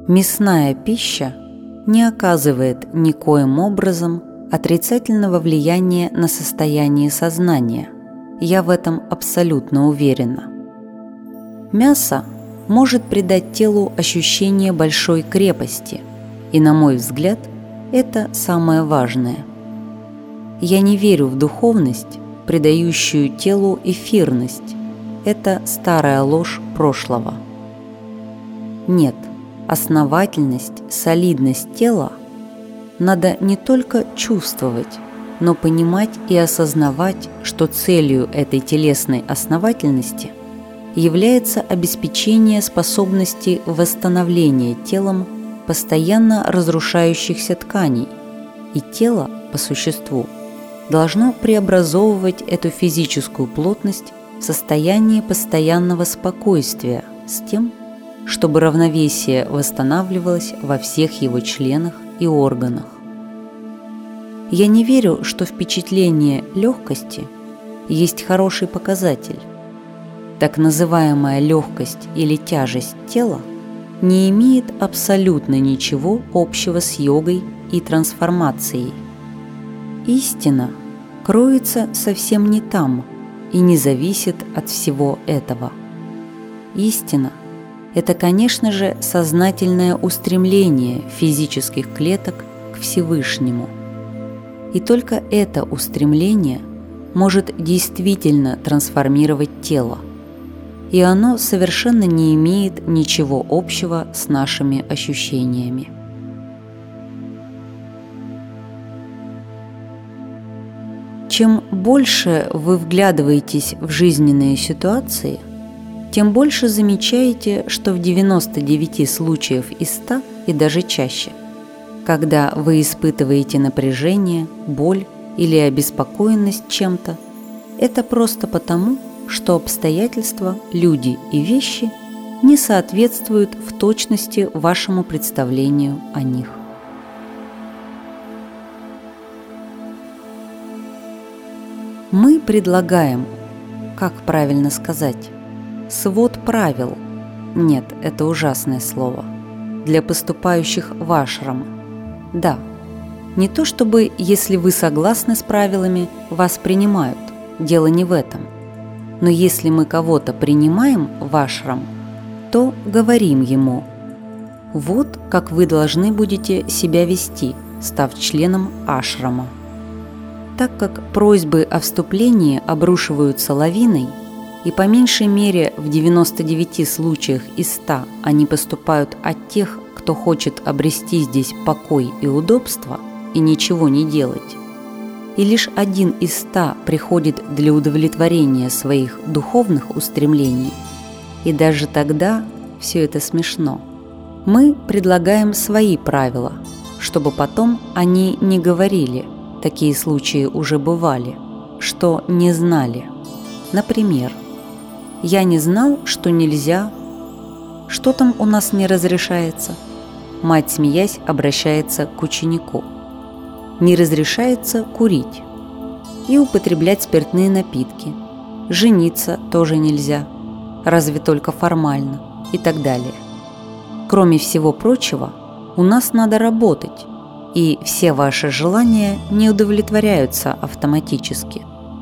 Мясная пища не оказывает никоим образом отрицательного влияния на состояние сознания. Я в этом абсолютно уверена. Мясо может придать телу ощущение большой крепости, и, на мой взгляд, это самое важное. Я не верю в духовность, придающую телу эфирность. Это старая ложь прошлого. Нет, основательность, солидность тела надо не только чувствовать, но понимать и осознавать, что целью этой телесной основательности является обеспечение способности восстановления телом постоянно разрушающихся тканей, и тело, по существу, должно преобразовывать эту физическую плотность в состояние постоянного спокойствия с тем, чтобы равновесие восстанавливалось во всех его членах и органах. Я не верю, что впечатление легкости есть хороший показатель. Так называемая легкость или тяжесть тела не имеет абсолютно ничего общего с йогой и трансформацией. Истина кроется совсем не там и не зависит от всего этого. Истина – это, конечно же, сознательное устремление физических клеток к Всевышнему. И только это устремление может действительно трансформировать тело, и оно совершенно не имеет ничего общего с нашими ощущениями. Чем больше вы вглядываетесь в жизненные ситуации, тем больше замечаете, что в 99 случаев из 100 и даже чаще, когда вы испытываете напряжение, боль или обеспокоенность чем-то, это просто потому, что обстоятельства, люди и вещи не соответствуют в точности вашему представлению о них. Мы предлагаем, как правильно сказать, свод правил, нет, это ужасное слово, для поступающих в ашрам. Да, не то чтобы, если вы согласны с правилами, вас принимают, дело не в этом. Но если мы кого-то принимаем в ашрам, то говорим ему: вот как вы должны будете себя вести, став членом ашрама. Так как просьбы о вступлении обрушиваются лавиной, и по меньшей мере в 99 случаях из 100 они поступают от тех, кто хочет обрести здесь покой и удобство и ничего не делать, и лишь 1 из 100 приходит для удовлетворения своих духовных устремлений, и даже тогда все это смешно. Мы предлагаем свои правила, чтобы потом они не говорили, такие случаи уже бывали, что не знали. Например, я не знал, что нельзя, что там у нас не разрешается. Мать, смеясь, обращается к ученику. Не разрешается курить и употреблять спиртные напитки. Жениться тоже нельзя, разве только формально и так далее. Кроме всего прочего, у нас надо работать, и все ваши желания не удовлетворяются автоматически.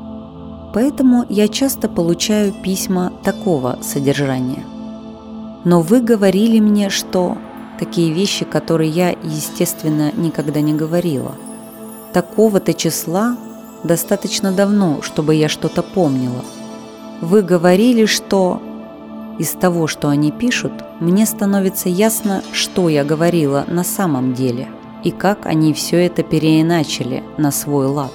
Поэтому я часто получаю письма такого содержания. Но вы говорили мне, что… Такие вещи, которые я, естественно, никогда не говорила. Такого-то числа достаточно давно, чтобы я что-то помнила. Вы говорили, что… Из того, что они пишут, мне становится ясно, что я говорила на самом деле и как они все это переиначили на свой лад.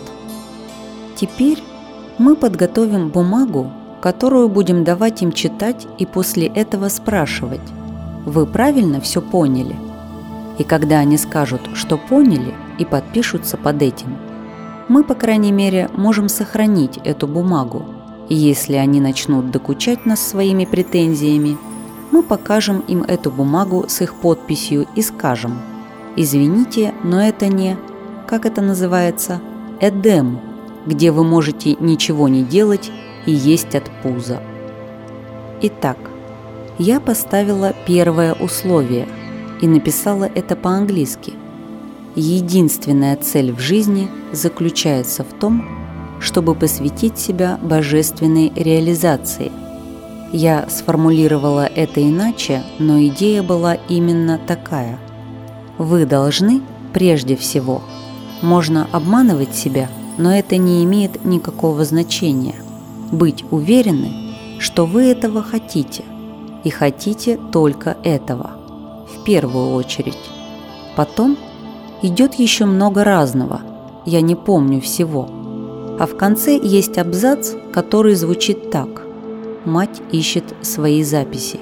Теперь мы подготовим бумагу, которую будем давать им читать и после этого спрашивать: вы правильно все поняли? И когда они скажут, что поняли, и подпишутся под этим, мы, по крайней мере, можем сохранить эту бумагу. И если они начнут докучать нас своими претензиями, мы покажем им эту бумагу с их подписью и скажем: извините, но это не, как это называется, эдем, где вы можете ничего не делать и есть от пуза. Итак, я поставила первое условие. и написала это по-английски. Единственная цель в жизни заключается в том, чтобы посвятить себя божественной реализации. Я сформулировала это иначе, но идея была именно такая. Вы должны, прежде всего, можно обманывать себя, но это не имеет никакого значения, быть уверены, что вы этого хотите, и хотите только этого, в первую очередь. Потом идет еще много разного, я не помню всего. А в конце есть абзац, который звучит так: «Мать ищет свои записи».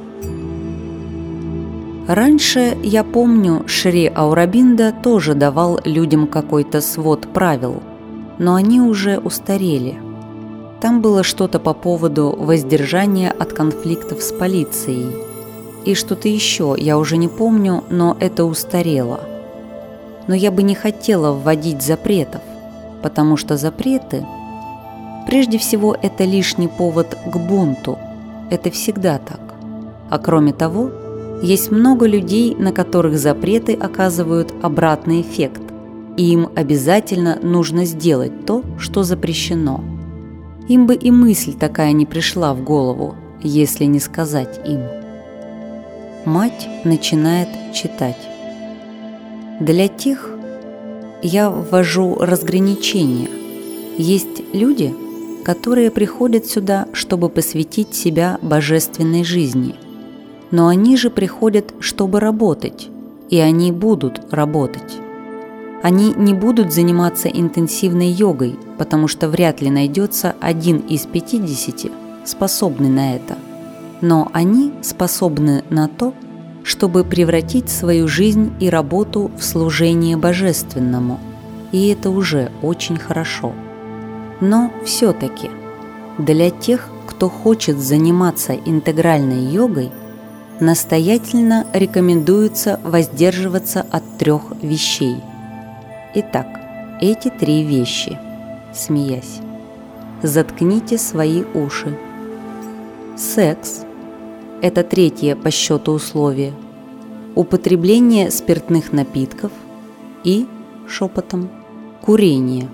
Раньше, я помню, Шри Аурабинда тоже давал людям какой-то свод правил, но они уже устарели. Там было что-то по поводу воздержания от конфликтов с полицией. И что-то еще, я уже не помню, но это устарело. Но я бы не хотела вводить запретов, потому что запреты, прежде всего, это лишний повод к бунту. Это всегда так. А кроме того, есть много людей, на которых запреты оказывают обратный эффект, и им обязательно нужно сделать то, что запрещено. Им бы и мысль такая не пришла в голову, если не сказать им. Мать начинает читать. Для тех я ввожу разграничения. Есть люди, которые приходят сюда, чтобы посвятить себя божественной жизни. Но они же приходят, чтобы работать, и они будут работать. Они не будут заниматься интенсивной йогой, потому что вряд ли найдется 1 из 50, способный на это. Но они способны на то, чтобы превратить свою жизнь и работу в служение божественному, и это уже очень хорошо. Но все-таки для тех, кто хочет заниматься интегральной йогой, настоятельно рекомендуется воздерживаться от 3 вещей. Итак, эти 3 вещи, смеясь. Заткните свои уши. Секс – это 3-е по счету условие. Употребление спиртных напитков и, шепотом, курение.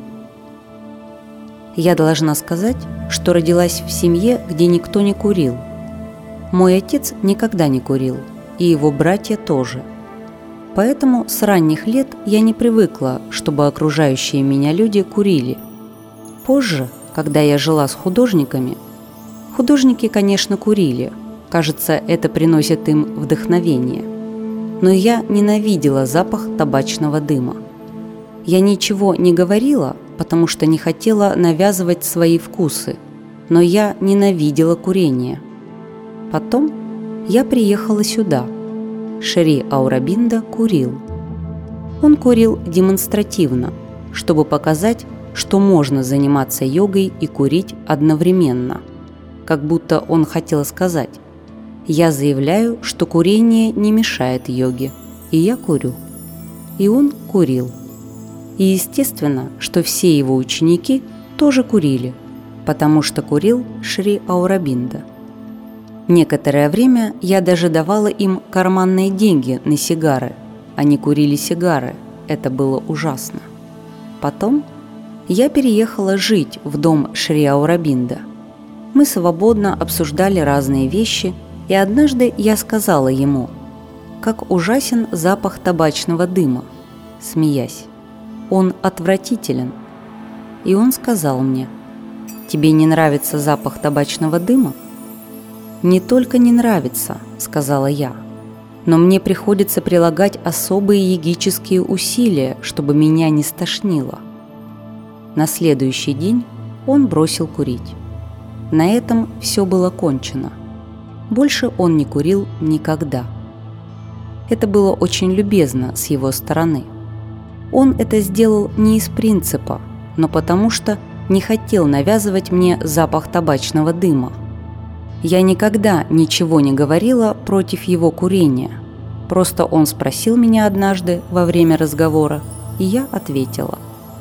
Я должна сказать, что родилась в семье, где никто не курил. Мой отец никогда не курил, и его братья тоже. Поэтому с ранних лет я не привыкла, чтобы окружающие меня люди курили. Позже, когда я жила с художниками, художники, конечно, курили. Кажется, это приносит им вдохновение. Но я ненавидела запах табачного дыма. Я ничего не говорила, потому что не хотела навязывать свои вкусы, но я ненавидела курение. Потом я приехала сюда. Шри Аурабинда курил. Он курил демонстративно, чтобы показать, что можно заниматься йогой и курить одновременно. Как будто он хотел сказать: «Я заявляю, что курение не мешает йоге, и я курю». И он курил. И естественно, что все его ученики тоже курили, потому что курил Шри Аурабинда. Некоторое время я даже давала им карманные деньги на сигары. Они курили сигары. Это было ужасно. Потом я переехала жить в дом Шри Аурабинда. Мы свободно обсуждали разные вещи, и однажды я сказала ему, как ужасен запах табачного дыма, смеясь. Он отвратителен. И он сказал мне: «Тебе не нравится запах табачного дыма?» «Не только не нравится», — сказала я, «но мне приходится прилагать особые йогические усилия, чтобы меня не стошнило». На следующий день он бросил курить. На этом все было кончено. Больше он не курил никогда. Это было очень любезно с его стороны. Он это сделал не из принципа, но потому что не хотел навязывать мне запах табачного дыма. Я никогда ничего не говорила против его курения. Просто он спросил меня однажды во время разговора, и я ответила.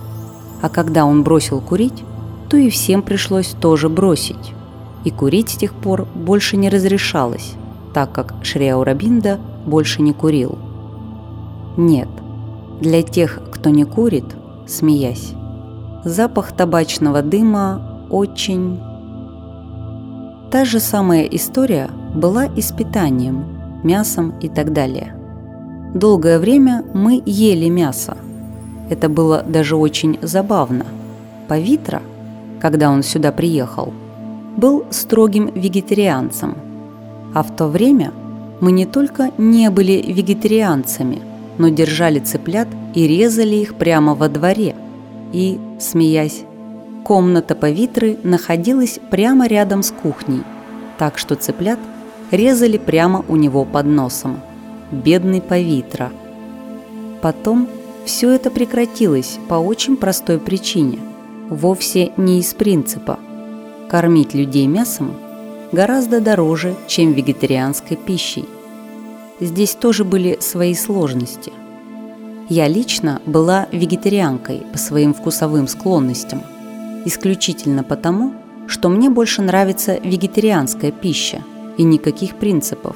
А когда он бросил курить, то и всем пришлось тоже бросить. И курить с тех пор больше не разрешалось, так как Шри Аурабинда больше не курил. Нет, для тех, кто не курит, смеясь, запах табачного дыма очень... Та же самая история была и с питанием, мясом и так далее. Долгое время мы ели мясо. Это было даже очень забавно. Павитра, когда он сюда приехал, был строгим вегетарианцем. А в то время мы не только не были вегетарианцами, но держали цыплят и резали их прямо во дворе. И, смеясь, комната Павитры находилась прямо рядом с кухней, так что цыплят резали прямо у него под носом. Бедный Павитра. Потом все это прекратилось по очень простой причине, вовсе не из принципа. Кормить людей мясом гораздо дороже, чем вегетарианской пищей. Здесь тоже были свои сложности. Я лично была вегетарианкой по своим вкусовым склонностям, исключительно потому, что мне больше нравится вегетарианская пища и никаких принципов.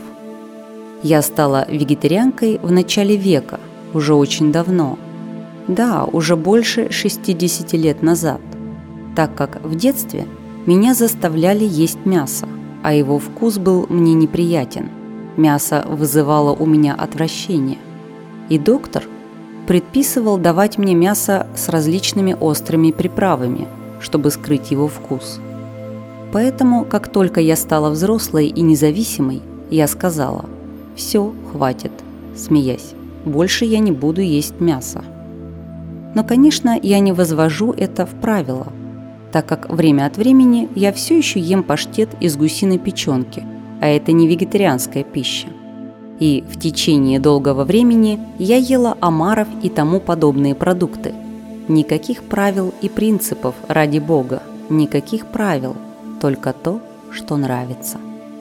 Я стала вегетарианкой в начале века, уже очень давно. Да, уже больше 60 лет назад, так как в детстве меня заставляли есть мясо, а его вкус был мне неприятен. Мясо вызывало у меня отвращение. И доктор предписывал давать мне мясо с различными острыми приправами, чтобы скрыть его вкус. Поэтому, как только я стала взрослой и независимой, я сказала: «Все, хватит», смеясь, «больше я не буду есть мясо». Но, конечно, я не возвожу это в правило, так как время от времени я все еще ем паштет из гусиной печенки, а это не вегетарианская пища. И в течение долгого времени я ела омаров и тому подобные продукты. Никаких правил и принципов, ради Бога, никаких правил, только то, что нравится.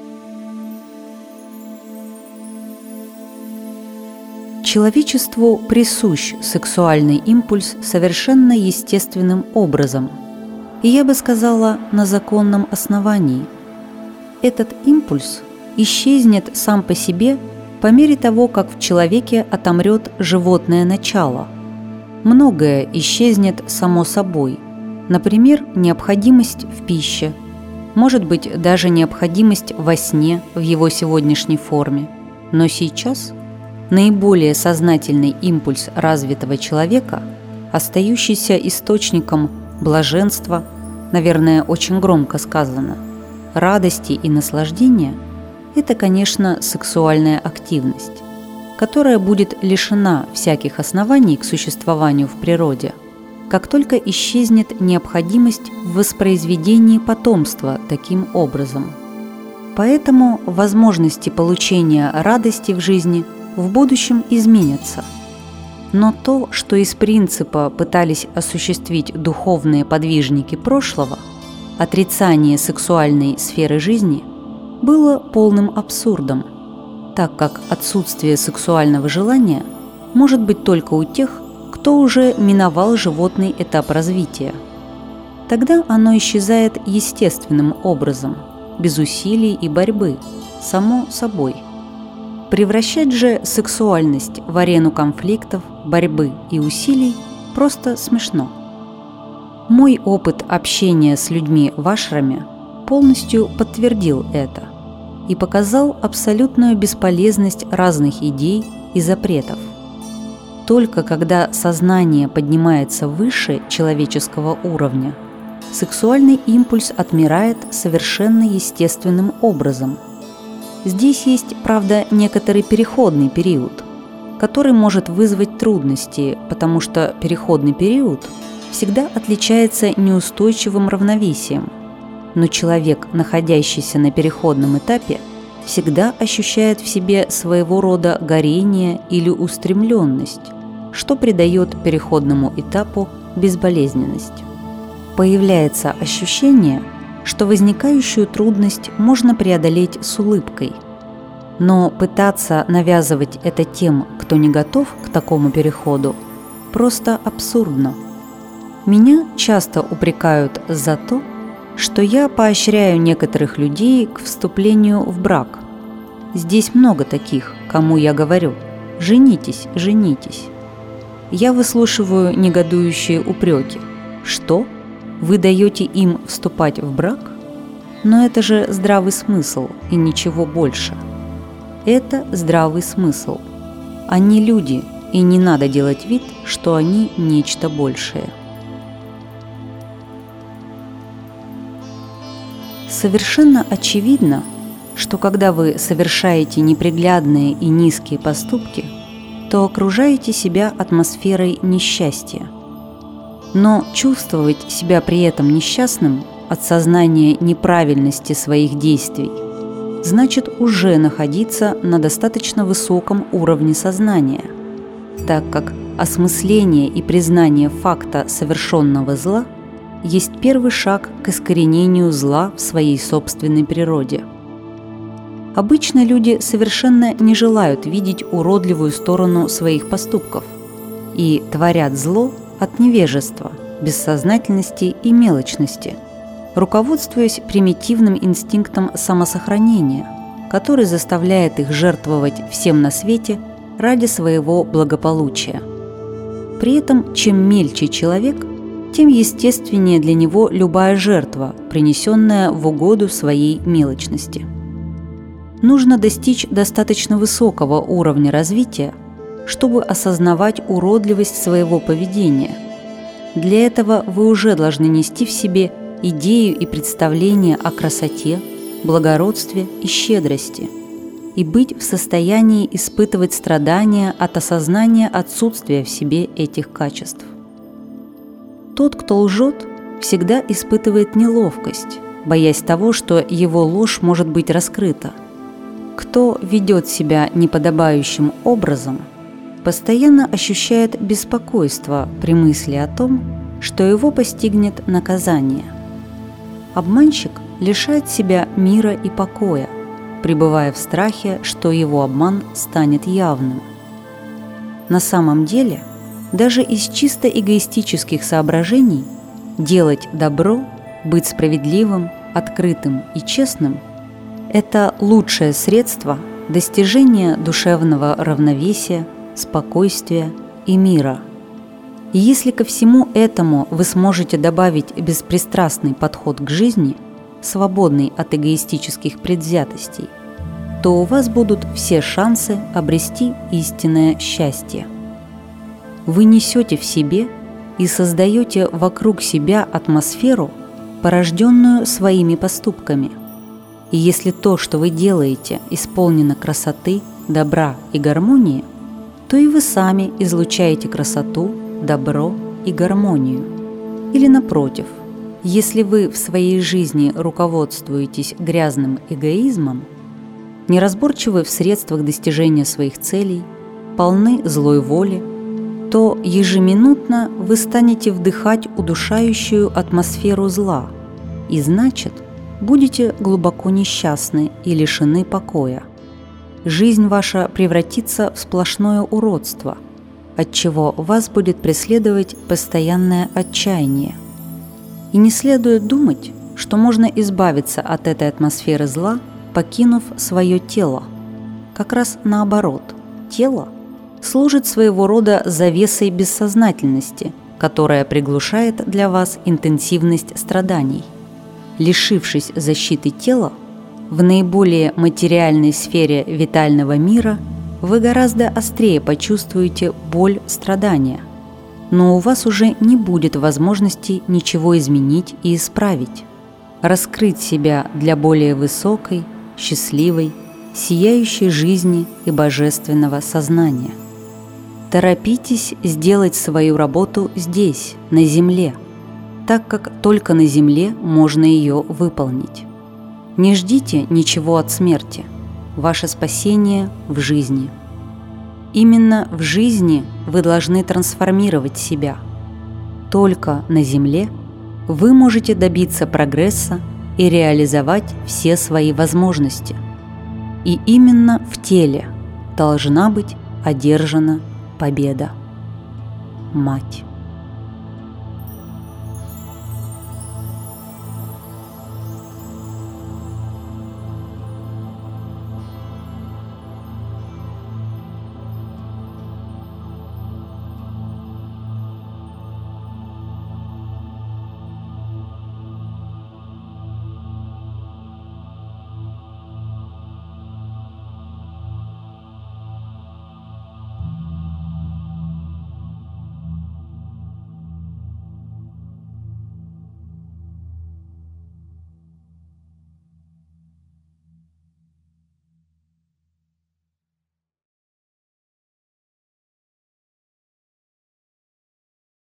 Человечеству присущ сексуальный импульс совершенно естественным образом, и я бы сказала, на законном основании. Этот импульс исчезнет сам по себе по мере того, как в человеке отомрет животное начало. Многое исчезнет само собой, например, необходимость в пище, может быть, даже необходимость во сне в его сегодняшней форме, но сейчас наиболее сознательный импульс развитого человека, остающийся источником блаженства, наверное, очень громко сказано, радости и наслаждения – это, конечно, сексуальная активность, которая будет лишена всяких оснований к существованию в природе, как только исчезнет необходимость в воспроизведении потомства таким образом. Поэтому возможности получения радости в жизни в будущем изменятся. Но то, что из принципа пытались осуществить духовные подвижники прошлого, отрицание сексуальной сферы жизни, было полным абсурдом, так как отсутствие сексуального желания может быть только у тех, кто уже миновал животный этап развития. Тогда оно исчезает естественным образом, без усилий и борьбы, само собой. Превращать же сексуальность в арену конфликтов, борьбы и усилий просто смешно. Мой опыт общения с людьми в ашраме полностью подтвердил это и показал абсолютную бесполезность разных идей и запретов. Только когда сознание поднимается выше человеческого уровня, сексуальный импульс отмирает совершенно естественным образом. Здесь есть, правда, некоторый переходный период, который может вызвать трудности, потому что переходный период всегда отличается неустойчивым равновесием. Но человек, находящийся на переходном этапе, всегда ощущает в себе своего рода горение или устремленность, что придает переходному этапу безболезненность. Появляется ощущение, что возникающую трудность можно преодолеть с улыбкой. Но пытаться навязывать это тем, кто не готов к такому переходу, просто абсурдно. Меня часто упрекают за то, что я поощряю некоторых людей к вступлению в брак. Здесь много таких, кому я говорю: Женитесь, женитесь. Я выслушиваю негодующие упреки. Что? Вы даете им вступать в брак? Но это же здравый смысл и ничего больше. Это здравый смысл. Они люди, и не надо делать вид, что они нечто большее. Совершенно очевидно, что когда вы совершаете неприглядные и низкие поступки, то окружаете себя атмосферой несчастья. Но чувствовать себя при этом несчастным от сознания неправильности своих действий значит уже находиться на достаточно высоком уровне сознания, так как осмысление и признание факта совершенного зла есть первый шаг к искоренению зла в своей собственной природе. Обычно люди совершенно не желают видеть уродливую сторону своих поступков и творят зло от невежества, бессознательности и мелочности, руководствуясь примитивным инстинктом самосохранения, который заставляет их жертвовать всем на свете ради своего благополучия. При этом, чем мельче человек, тем естественнее для него любая жертва, принесенная в угоду своей мелочности. Нужно достичь достаточно высокого уровня развития, чтобы осознавать уродливость своего поведения. Для этого вы уже должны нести в себе идею и представление о красоте, благородстве и щедрости и быть в состоянии испытывать страдания от осознания отсутствия в себе этих качеств. Тот, кто лжет, всегда испытывает неловкость, боясь того, что его ложь может быть раскрыта. Кто ведет себя неподобающим образом, постоянно ощущает беспокойство при мысли о том, что его постигнет наказание. Обманщик лишает себя мира и покоя, пребывая в страхе, что его обман станет явным. На самом деле, даже из чисто эгоистических соображений делать добро, быть справедливым, открытым и честным – это лучшее средство достижения душевного равновесия, спокойствия и мира. И если ко всему этому вы сможете добавить беспристрастный подход к жизни, свободный от эгоистических предвзятостей, то у вас будут все шансы обрести истинное счастье. Вы несете в себе и создаете вокруг себя атмосферу, порожденную своими поступками. И если то, что вы делаете, исполнено красоты, добра и гармонии, то и вы сами излучаете красоту, добро и гармонию. Или напротив, если вы в своей жизни руководствуетесь грязным эгоизмом, неразборчивы в средствах достижения своих целей, полны злой воли, то ежеминутно вы станете вдыхать удушающую атмосферу зла и, значит, будете глубоко несчастны и лишены покоя. Жизнь ваша превратится в сплошное уродство, отчего вас будет преследовать постоянное отчаяние. И не следует думать, что можно избавиться от этой атмосферы зла, покинув свое тело. Как раз наоборот, тело служит своего рода завесой бессознательности, которая приглушает для вас интенсивность страданий. Лишившись защиты тела, в наиболее материальной сфере витального мира вы гораздо острее почувствуете боль страдания, но у вас уже не будет возможности ничего изменить и исправить, раскрыть себя для более высокой, счастливой, сияющей жизни и божественного сознания. Торопитесь сделать свою работу здесь, на земле, так как только на земле можно ее выполнить. Не ждите ничего от смерти. Ваше спасение в жизни. Именно в жизни вы должны трансформировать себя. Только на земле вы можете добиться прогресса и реализовать все свои возможности. И именно в теле должна быть одержана победа. Мать.